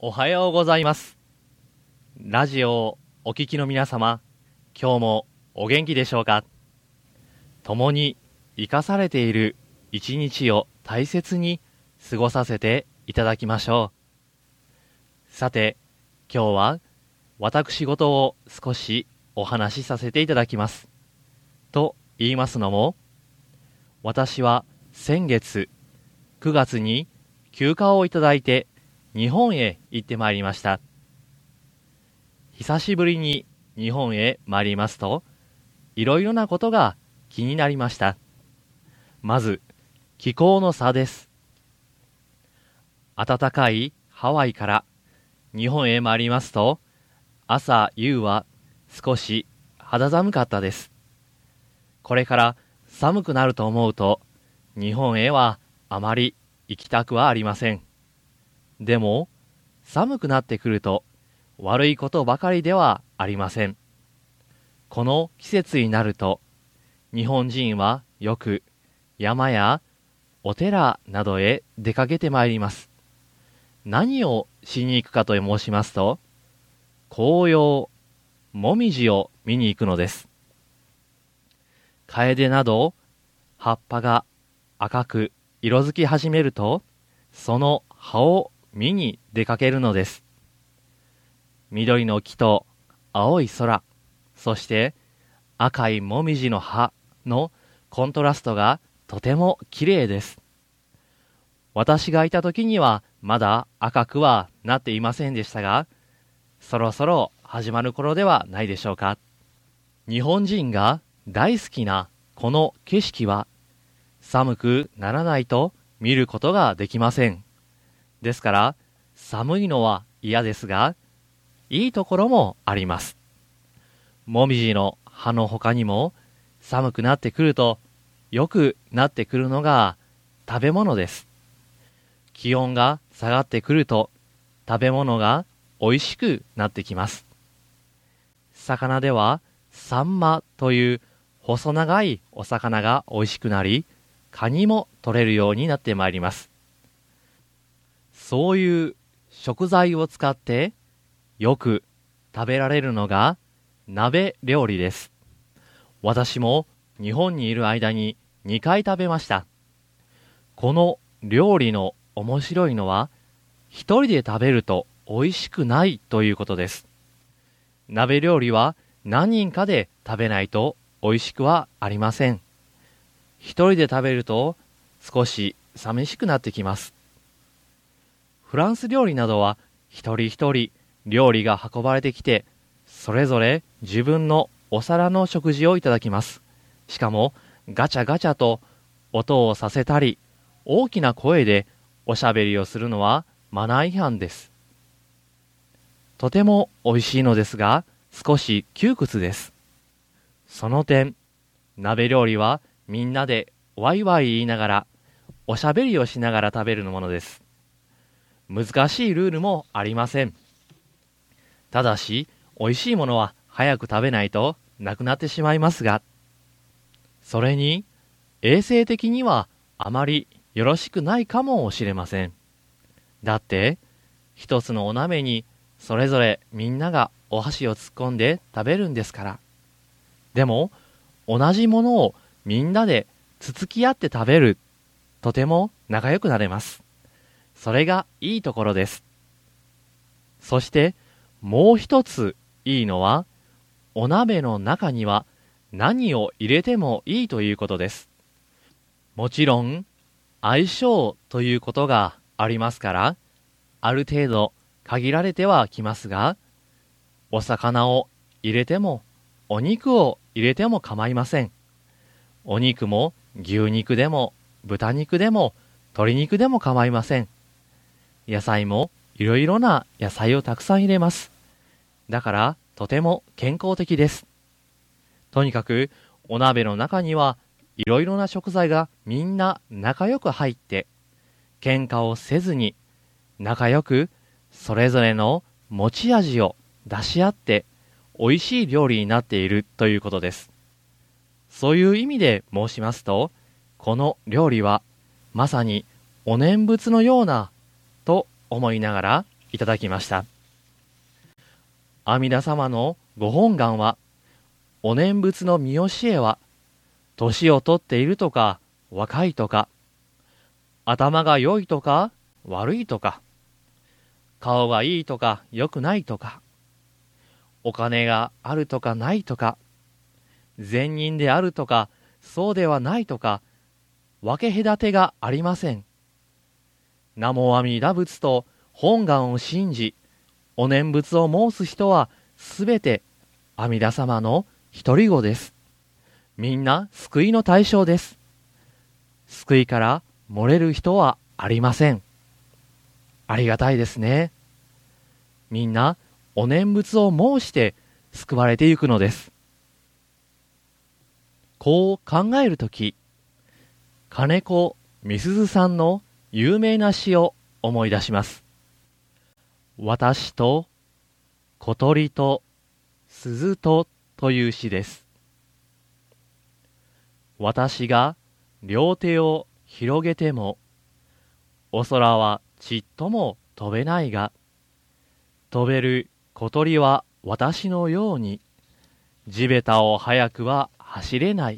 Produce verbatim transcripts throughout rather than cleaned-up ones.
おはようございます。ラジオをお聞きの皆様、今日もお元気でしょうか。共に生かされている一日を大切に過ごさせていただきましょう。さて、今日は私事を少しお話しさせていただきます。と言いますのも、私は先月くがつに休暇をいただいて日本へ行ってまいりました。久しぶりに日本へ参りますと、いろいろなことが気になりました。まず、気候の差です。暖かいハワイから日本へ参りますと、朝夕は少し肌寒かったです。これから寒くなると思うと、日本へはあまり行きたくはありません。でも、寒くなってくると悪いことばかりではありません。この季節になると、日本人はよく山やお寺などへ出かけてまいります。何をしに行くかと申しますと、紅葉、もみじを見に行くのです。カエデなど葉っぱが赤く色づき始めると、その葉を見に出かけるのです。緑の木と青い空、そして赤いもみじの葉のコントラストがとても綺麗です。私がいた時にはまだ赤くはなっていませんでしたが、そろそろ始まる頃ではないでしょうか。日本人が大好きなこの景色は、寒くならないと見ることができません。ですから、寒いのは嫌ですが、いいところもあります。もみじの葉の他にも、寒くなってくると良くなってくるのが食べ物です。気温が下がってくると、食べ物が美味しくなってきます。魚では、サンマという細長いお魚が美味しくなり、カニも取れるようになってまいります。そういう食材を使ってよく食べられるのが鍋料理です。私も日本にいる間ににかい食べました。この料理の面白いのは、一人で食べると美味しくないということです。鍋料理は何人かで食べないと美味しくはありません。一人で食べると少し寂しくなってきます。フランス料理などは一人一人料理が運ばれてきて、それぞれ自分のお皿の食事をいただきます。しかもガチャガチャと音をさせたり、大きな声でおしゃべりをするのはマナー違反です。とても美味しいのですが、少し窮屈です。その点、鍋料理はみんなでワイワイ言いながら、おしゃべりをしながら食べるものです。難しいルールもありません。ただし、美味しいものは早く食べないとなくなってしまいますが、それに衛生的にはあまりよろしくないかもしれません。だって、一つのお鍋にそれぞれみんながお箸を突っ込んで食べるんですから。でも、同じものをみんなでつつき合って食べる、とても仲良くなれます。それがいいところです。そしてもう一ついいのは、お鍋の中には何を入れてもいいということです。もちろん相性ということがありますから、ある程度限られてはきますが、お魚を入れてもお肉を入れても構いません。お肉も牛肉でも豚肉でも鶏肉でも構いません。野菜もいろいろな野菜をたくさん入れます。だからとても健康的です。とにかくお鍋の中にはいろいろな食材がみんな仲良く入って、喧嘩をせずに仲良くそれぞれの持ち味を出し合って美味しい料理になっているということです。そういう意味で申しますと、この料理はまさにお念仏のようなと思いながらいただきました。阿弥陀様のご本願は、お念仏の見教えは、年をとっているとか若いとか、頭が良いとか悪いとか、顔がいいとか良くないとか、お金があるとかないとか、善人であるとかそうではないとか、分け隔てがありません。南無阿弥陀仏と本願を信じ、お念仏を申す人はすべて阿弥陀様の独り子です。みんな救いの対象です。救いから漏れる人はありません。ありがたいですね。みんなお念仏を申して救われてゆくのです。こう考えるとき、金子みすずさんの有名な詩を思い出します。私と小鳥と鈴とという詩です。私が両手を広げても、お空はちっとも飛べないが、飛べる小鳥は私のように、地べたを早くは走れない。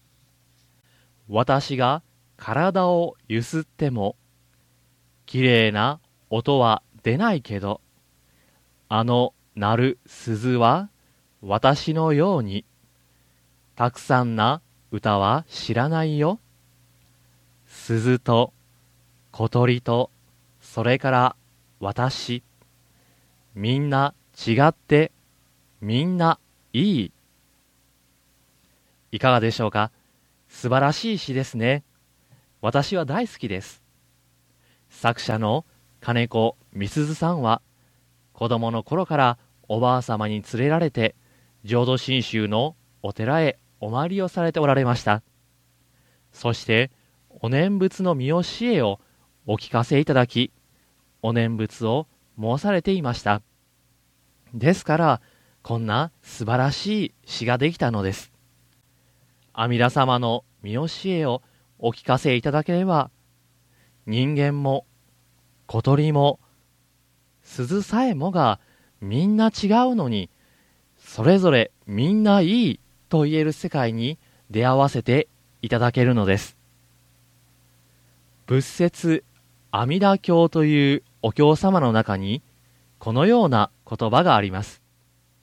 私が体をゆすっても、きれいな音は出ないけど、あの鳴る鈴は私のように、たくさんな歌は知らないよ。鈴と小鳥とそれから私、みんな違ってみんないい。いかがでしょうか。素晴らしい詩ですね。私は大好きです。作者の金子みすずさんは、子供の頃からおばあさまに連れられて浄土真宗のお寺へお参りをされておられました。そしてお念仏の見教えをお聞かせいただき、お念仏を申されていました。ですからこんな素晴らしい詩ができたのです。阿弥陀様の見教えをお聞かせいただければ、人間も小鳥も鈴さえもがみんな違うのに、それぞれみんないいと言える世界に出会わせていただけるのです。仏説阿弥陀経というお経様の中にこのような言葉があります。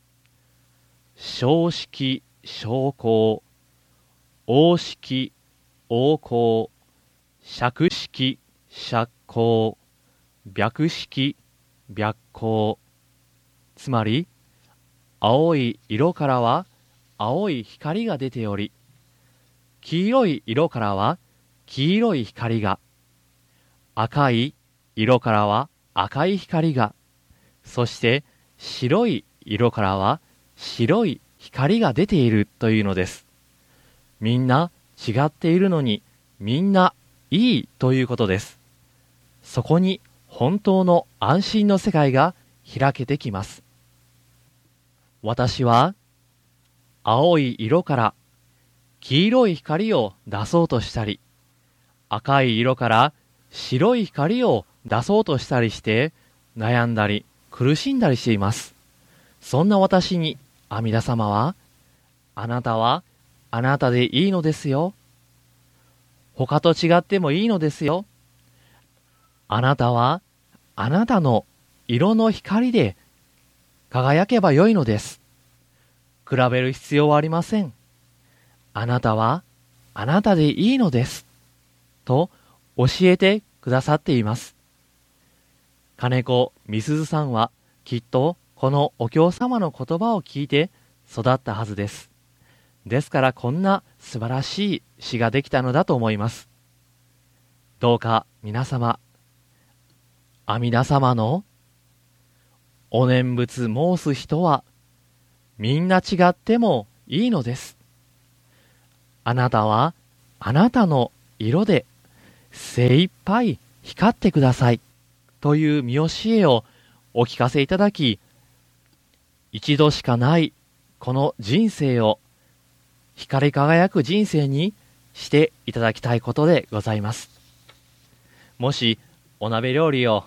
正式正光、王式王光、釈式釈光、白式白光。つまり青い色からは青い光が出ており、黄色い色からは黄色い光が、赤い色からは赤い光が、そして白い色からは白い光が出ているというのです。みんな違っているのにみんないいということです。そこに本当の安心の世界が開けてきます。私は青い色から黄色い光を出そうとしたり、赤い色から白い光を出そうとしたりして悩んだり苦しんだりしています。そんな私に阿弥陀様は、あなたはあなたでいいのですよ。他と違ってもいいのですよ。あなたはあなたの色の光で輝けばよいのです。比べる必要はありません。あなたはあなたでいいのです。と教えてくださっています。金子みすずさんはきっとこのお経様の言葉を聞いて育ったはずです。ですからこんな素晴らしい詩ができたのだと思います。どうか皆様、阿弥陀様のお念仏申す人はみんな違ってもいいのです。あなたはあなたの色で精一杯光ってくださいという見教えをお聞かせいただき、一度しかないこの人生を光り輝く人生にしていただきたいことでございます。もしお鍋料理を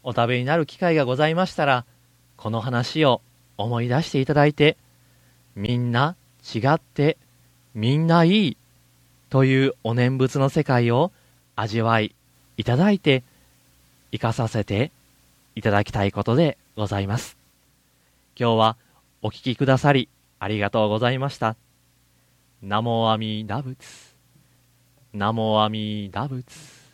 お食べになる機会がございましたら、この話を思い出していただいて、みんな違ってみんないいというお念仏の世界を味わいいただいて生かさせていただきたいことでございます。今日はお聞きくださりありがとうございました。ナモ阿弥陀仏、ナモ阿弥陀仏。